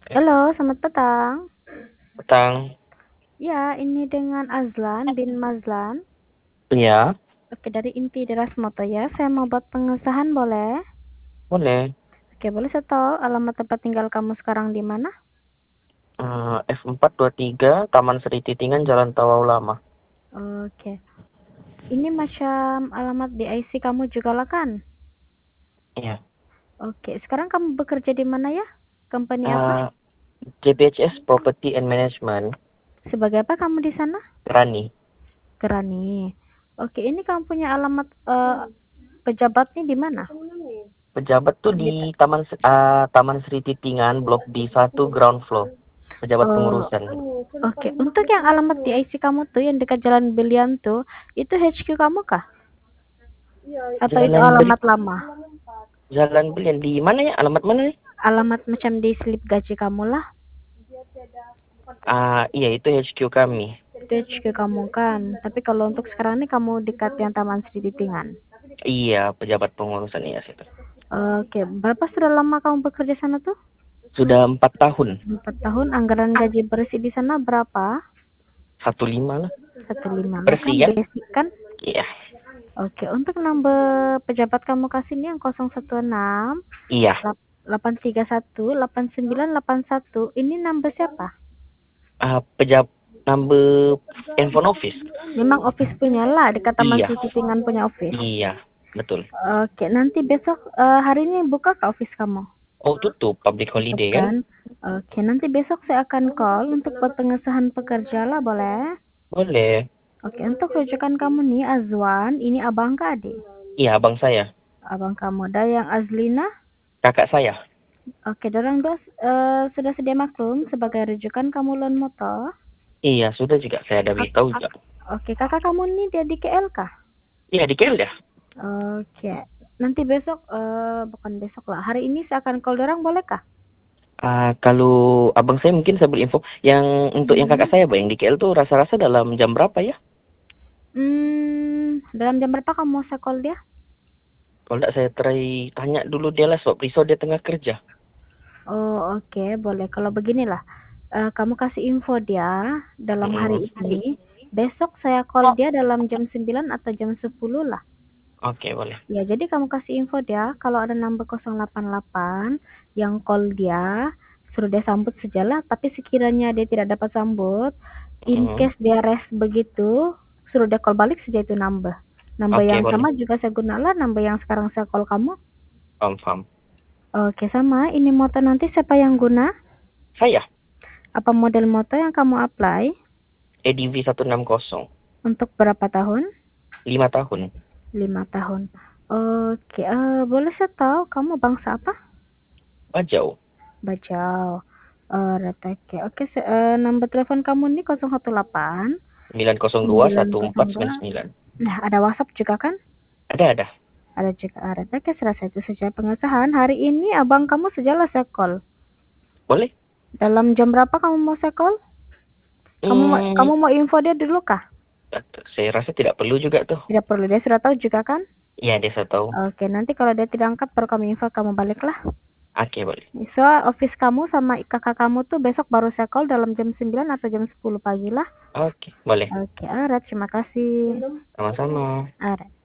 Halo, selamat petang. Petang. Ya, ini dengan Azlan bin Mazlan. Iya, Oke, dari Inti Deras Moto ya. Saya mau buat pengesahan boleh? boleh. Oke, boleh saya tahu alamat tempat tinggal kamu sekarang di mana? F423 Taman Sri Titingan Jalan Tawau Lama. Oke. Ini macam alamat di IC kamu juga lah kan? Iya. Oke, sekarang kamu bekerja di mana ya? Company apa? Uh, JBHS Property and Management. Sebagai apa kamu di sana? Rani. Gerani. Oke, ini kamu punya alamat pejabatnya di mana? Pejabat tuh di Taman Sri Titingan, Blok D1 ground floor. Pejabat Oh, pengurusan. oke. Untuk yang alamat di IC kamu tuh yang dekat Jalan Belian tuh, itu HQ kamu kah? Atau itu Jalan Beli alamat lama? Jalan Belian di mana ya? Alamat mana nih? Alamat macam di slip gaji kamu lah. Iya itu HQ kami. Itu HQ kamu kan. Tapi kalau untuk sekarang ini kamu dekat yang Taman Sri Ditingan. Iya, pejabat pengurusan iya situ. Oke, berapa sudah lama kamu bekerja sana tuh? Sudah 4 tahun. 4 tahun. Anggaran gaji bersih di sana berapa? 15 lah. 1,5 lah kan, Bersih kan? basic kan? Iya. Oke, untuk nomor pejabat kamu kasih ini yang 016 Iya. 831 8981. Ini number siapa? Number handphone office. Memang office punya lah, dekat Taman Iya, Sri Titingan punya office. iya, betul. Oke, nanti besok hari ini buka ke office kamu? Oh, tutup public Tutup holiday kan? kan? Oke, nanti besok saya akan call untuk buat pengesahan pekerja lah, boleh? Boleh. Oke, untuk rujukan kamu nih, Azwan, ini abang ke adik? Iya, abang saya. Abang kamu. Dan yang Azlina? Kakak saya. Oke, dorang dua sudah sedia maklum sebagai rujukan kamu loan motor? Iya, sudah juga saya ada beritahu juga. Oke, kakak kamu nih dia di KL kah? Iya, di KL ya. Oke, nanti besok, bukan besok lah, hari ini saya akan call dorang, boleh kah? Kalau abang saya mungkin saya berinfo. Yang untuk yang kakak saya, yang di KL tuh rasa-rasa dalam jam berapa ya? Dalam jam berapa kamu mau saya call dia? Kalau enggak saya try tanya dulu dia lah, soal risau dia tengah kerja. Oh, oke, boleh. Kalau beginilah, kamu kasih info dia dalam hari ini. Besok saya call dia dalam jam 9 atau jam 10 lah. Oke, boleh. Ya, jadi kamu kasih info dia kalau ada number 088 yang call dia, suruh dia sambut sajalah. Tapi sekiranya dia tidak dapat sambut, in case dia rest begitu, suruh dia call balik saja itu number. Number Oke, yang boleh. sama juga saya gunalah, number yang sekarang saya call kamu. Paham. Oke, sama. Ini motor nanti siapa yang guna? Saya, Apa model motor yang kamu apply? EDV 160. Untuk berapa tahun? 5 tahun. 5 tahun. Oke, boleh saya tahu kamu bangsa apa? Bajau. Bajau. Reteke. Oke, nomor telepon kamu ini 018 902 902. 1499. Nah, ada WhatsApp juga kan? Ada. Ada juga. Reteke, serasa itu saja pengesahan. Hari ini abang kamu sejalah saya call. Boleh? Dalam jam berapa kamu mau saya call? Kamu mau info dia dulu kah? Saya rasa tidak perlu juga tuh. Tidak perlu, dia sudah tahu juga kan? Iya, dia sudah tahu. Oke, nanti kalau dia tidak angkat baru kami info kamu baliklah. Oke, boleh. So, office kamu sama kakak kamu tuh besok baru saya call dalam jam 9 atau jam 10 pagi lah. Oke, boleh. Oke, alright, terima kasih. Sama-sama. Alright.